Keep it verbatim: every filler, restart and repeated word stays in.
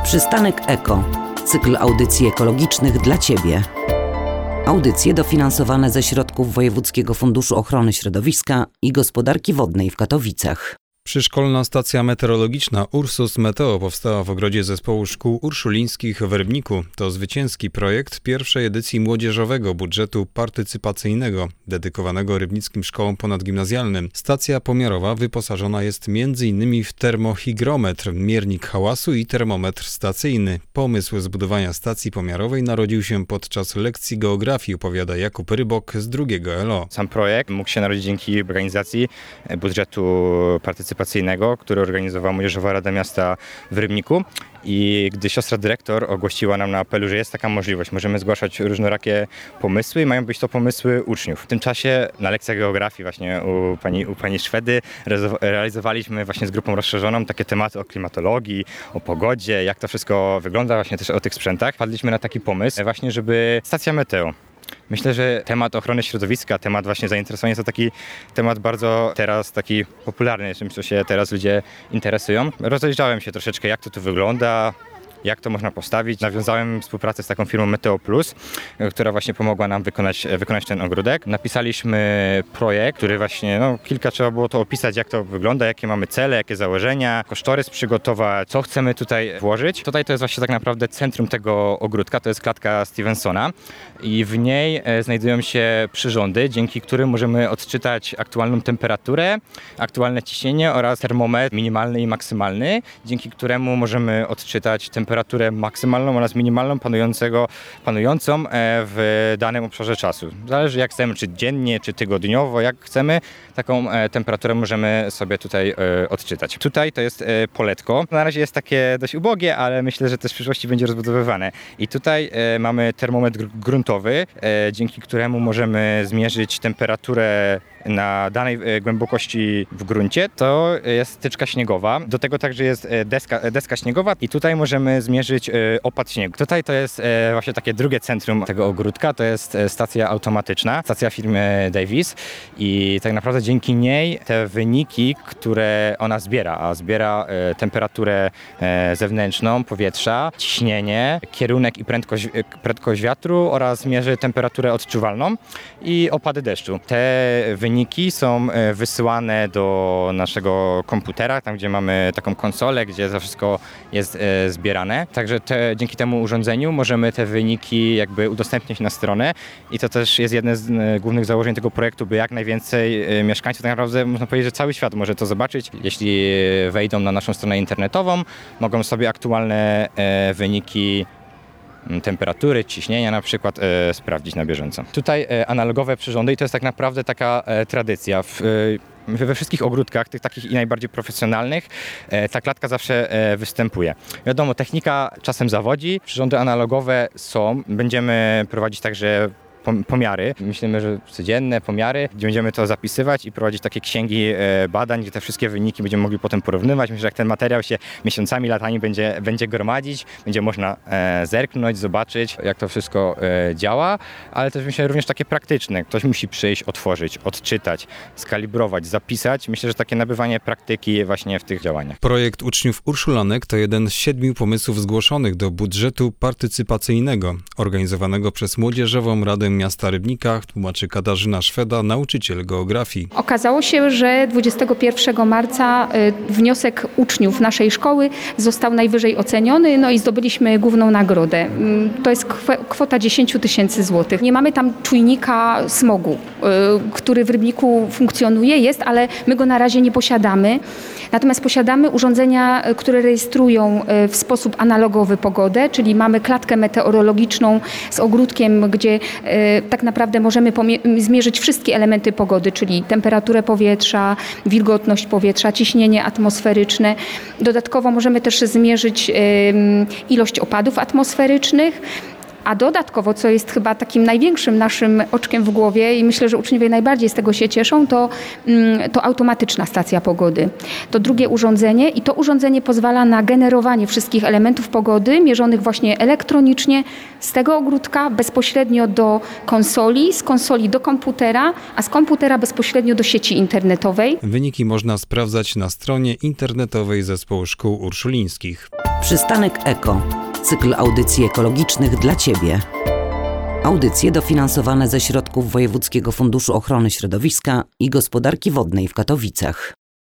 Przystanek Eko. Cykl audycji ekologicznych dla Ciebie. Audycje dofinansowane ze środków Wojewódzkiego Funduszu Ochrony Środowiska i Gospodarki Wodnej w Katowicach. Przyszkolna stacja meteorologiczna Ursus Meteo powstała w ogrodzie Zespołu Szkół Urszulińskich w Rybniku. To zwycięski projekt pierwszej edycji młodzieżowego budżetu partycypacyjnego dedykowanego rybnickim szkołom ponadgimnazjalnym. Stacja pomiarowa wyposażona jest między innymi w termohygrometr, miernik hałasu i termometr stacyjny. Pomysł zbudowania stacji pomiarowej narodził się podczas lekcji geografii, opowiada Jakub Rybok z drugiego L O. Sam projekt mógł się narodzić dzięki organizacji budżetu partycypacyjnego, który organizowała Młodzieżowa Rada Miasta w Rybniku. I gdy siostra dyrektor ogłosiła nam na apelu, że jest taka możliwość, możemy zgłaszać różnorakie pomysły i mają być to pomysły uczniów. W tym czasie na lekcjach geografii właśnie u pani, u pani Szwedy realizowaliśmy właśnie z grupą rozszerzoną takie tematy o klimatologii, o pogodzie, jak to wszystko wygląda, właśnie też o tych sprzętach. Wpadliśmy na taki pomysł właśnie, żeby stacja meteo. Myślę, że temat ochrony środowiska, temat właśnie zainteresowania to taki temat bardzo teraz taki popularny, czymś co się teraz ludzie interesują. Rozejrzałem się troszeczkę, jak to tu wygląda, jak to można postawić. Nawiązałem współpracę z taką firmą Meteo Plus, która właśnie pomogła nam wykonać, wykonać ten ogródek. Napisaliśmy projekt, który właśnie, no kilka trzeba było to opisać, jak to wygląda, jakie mamy cele, jakie założenia, kosztorys przygotować, co chcemy tutaj włożyć. Tutaj to jest właśnie tak naprawdę centrum tego ogródka, to jest klatka Stevensona i w niej znajdują się przyrządy, dzięki którym możemy odczytać aktualną temperaturę, aktualne ciśnienie oraz termometr minimalny i maksymalny, dzięki któremu możemy odczytać temperaturę temperaturę maksymalną oraz minimalną panującego, panującą w danym obszarze czasu. Zależy jak chcemy, czy dziennie, czy tygodniowo, jak chcemy, taką temperaturę możemy sobie tutaj odczytać. Tutaj to jest poletko. Na razie jest takie dość ubogie, ale myślę, że też w przyszłości będzie rozbudowywane. I tutaj mamy termometr gruntowy, dzięki któremu możemy zmierzyć temperaturę na danej głębokości w gruncie. To jest tyczka śniegowa. Do tego także jest deska, deska śniegowa i tutaj możemy zmierzyć opad śniegu. Tutaj to jest właśnie takie drugie centrum tego ogródka. To jest stacja automatyczna, stacja firmy Davis i tak naprawdę dzięki niej te wyniki, które ona zbiera, a zbiera temperaturę zewnętrzną powietrza, ciśnienie, kierunek i prędkość, prędkość wiatru oraz mierzy temperaturę odczuwalną i opady deszczu. Te wyniki Wyniki są wysyłane do naszego komputera, tam gdzie mamy taką konsolę, gdzie to wszystko jest e, zbierane. Także te, dzięki temu urządzeniu możemy te wyniki jakby udostępnić na stronę i to też jest jedne z e, głównych założeń tego projektu, by jak najwięcej e, mieszkańców, tak naprawdę można powiedzieć, że cały świat może to zobaczyć. Jeśli wejdą na naszą stronę internetową, mogą sobie aktualne e, wyniki temperatury, ciśnienia na przykład e, sprawdzić na bieżąco. Tutaj e, analogowe przyrządy i to jest tak naprawdę taka e, tradycja. W, e, we wszystkich ogródkach, tych takich i najbardziej profesjonalnych, e, ta klatka zawsze e, występuje. Wiadomo, technika czasem zawodzi, przyrządy analogowe są, będziemy prowadzić także pomiary. Myślimy, że codzienne pomiary, gdzie będziemy to zapisywać i prowadzić takie księgi badań, gdzie te wszystkie wyniki będziemy mogli potem porównywać. Myślę, że jak ten materiał się miesiącami, latami będzie, będzie gromadzić, będzie można e, zerknąć, zobaczyć, jak to wszystko e, działa, ale też myślę również takie praktyczne. Ktoś musi przyjść, otworzyć, odczytać, skalibrować, zapisać. Myślę, że takie nabywanie praktyki właśnie w tych działaniach. Projekt uczniów Urszulanek to jeden z siedmiu pomysłów zgłoszonych do budżetu partycypacyjnego, organizowanego przez Młodzieżową Radę Miasta Rybnika, tłumaczy Katarzyna Szweda, nauczyciel geografii. Okazało się, że dwudziestego pierwszego marca wniosek uczniów naszej szkoły został najwyżej oceniony, no i zdobyliśmy główną nagrodę. To jest kwota dziesięć tysięcy złotych. Nie mamy tam czujnika smogu, który w Rybniku funkcjonuje, jest, ale my go na razie nie posiadamy. Natomiast posiadamy urządzenia, które rejestrują w sposób analogowy pogodę, czyli mamy klatkę meteorologiczną z ogródkiem, gdzie tak naprawdę możemy zmierzyć wszystkie elementy pogody, czyli temperaturę powietrza, wilgotność powietrza, ciśnienie atmosferyczne. Dodatkowo możemy też zmierzyć ilość opadów atmosferycznych. A dodatkowo, co jest chyba takim największym naszym oczkiem w głowie i myślę, że uczniowie najbardziej z tego się cieszą, to, to automatyczna stacja pogody. To drugie urządzenie i to urządzenie pozwala na generowanie wszystkich elementów pogody mierzonych właśnie elektronicznie z tego ogródka bezpośrednio do konsoli, z konsoli do komputera, a z komputera bezpośrednio do sieci internetowej. Wyniki można sprawdzać na stronie internetowej Zespołu Szkół Urszulińskich. Przystanek Eko. Cykl audycji ekologicznych dla Ciebie. Audycje dofinansowane ze środków Wojewódzkiego Funduszu Ochrony Środowiska i Gospodarki Wodnej w Katowicach.